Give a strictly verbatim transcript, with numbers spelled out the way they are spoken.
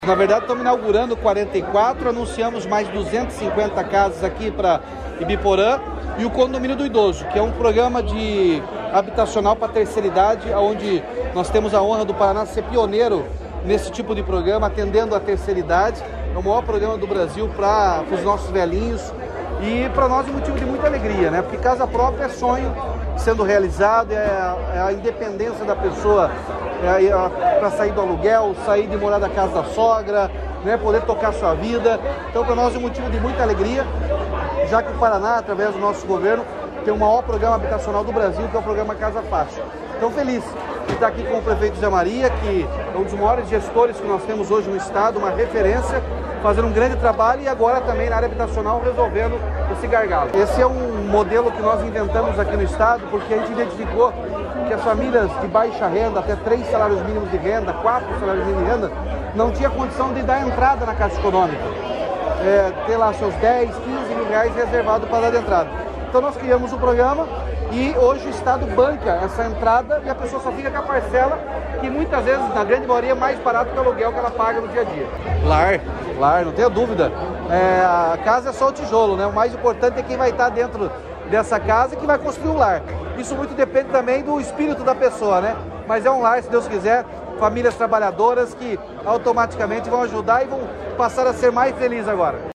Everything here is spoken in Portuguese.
Na verdade, estamos inaugurando quarenta e quatro, anunciamos mais duzentas e cinquenta casas aqui para Ibiporã e o Condomínio do Idoso, que é um programa de habitacional para a terceira idade, onde nós temos a honra do Paraná ser pioneiro nesse tipo de programa, atendendo a terceira idade. É o maior programa do Brasil para os nossos velhinhos e para nós é um motivo de muita alegria, né? Porque casa própria é sonho sendo realizado, é a, é a independência da pessoa é para sair do aluguel, sair de morar da casa da sogra, né? Poder tocar sua vida. Então, para nós é um motivo de muita alegria, já que o Paraná, através do nosso governo, tem o maior programa habitacional do Brasil, que é o programa Casa Fácil. Então, feliz de estar aqui com o prefeito Zé Maria, que é um dos maiores gestores que nós temos hoje no estado, uma referência, fazendo um grande trabalho e agora também na área habitacional resolvendo esse gargalo. Esse é um modelo que nós inventamos aqui no estado, porque a gente identificou que as famílias de baixa renda, até três salários mínimos de renda, quatro salários mínimos de renda, não tinha condição de dar entrada na Caixa Econômica. É, ter lá seus dez, quinze mil reais reservado para dar de entrada. Então nós criamos o programa e hoje o Estado banca essa entrada e a pessoa só fica com a parcela, que muitas vezes, na grande maioria, é mais barato que o aluguel que ela paga no dia a dia. Lar, lar, não tenha dúvida. É, a casa é só o tijolo, né? O mais importante é quem vai estar dentro dessa casa e que vai construir um lar. Isso muito depende também do espírito da pessoa, né? Mas é um lar, se Deus quiser, famílias trabalhadoras que automaticamente vão ajudar e vão passar a ser mais felizes agora.